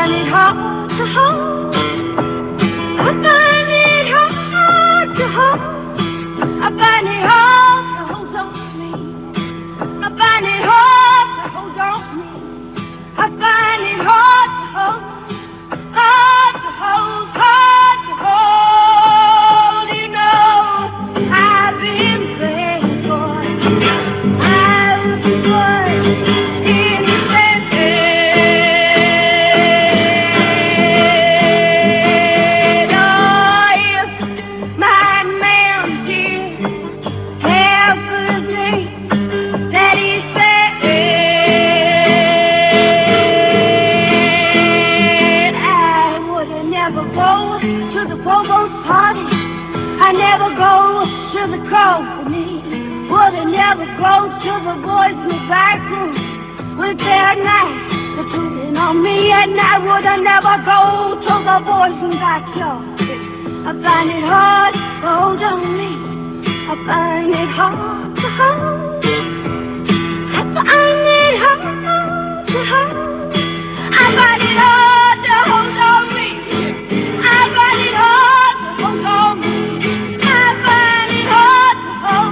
find it hard to hold. I find it hard to hold. I find it hard to hold on to me. I find it hard to hold on to me. I find it hard to hold. Hard to hold, hard to hold. You know, I've been praying for it. I was born in the never go to the boys in the back room with their knives shooting on me, and I would never go to the boys in the backyard. I find it hard to hold on me. I find it hard to hold. I find it hard to hold. I find it hard to hold on me. I find it hard to hold on me. I find it hard to hold.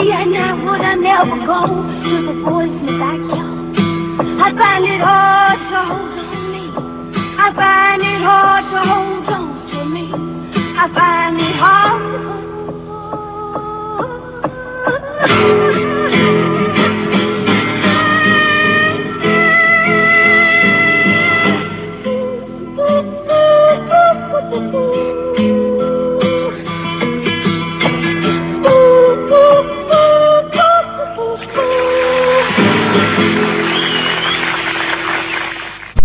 Never go to the boys in the backyard. I find it hard to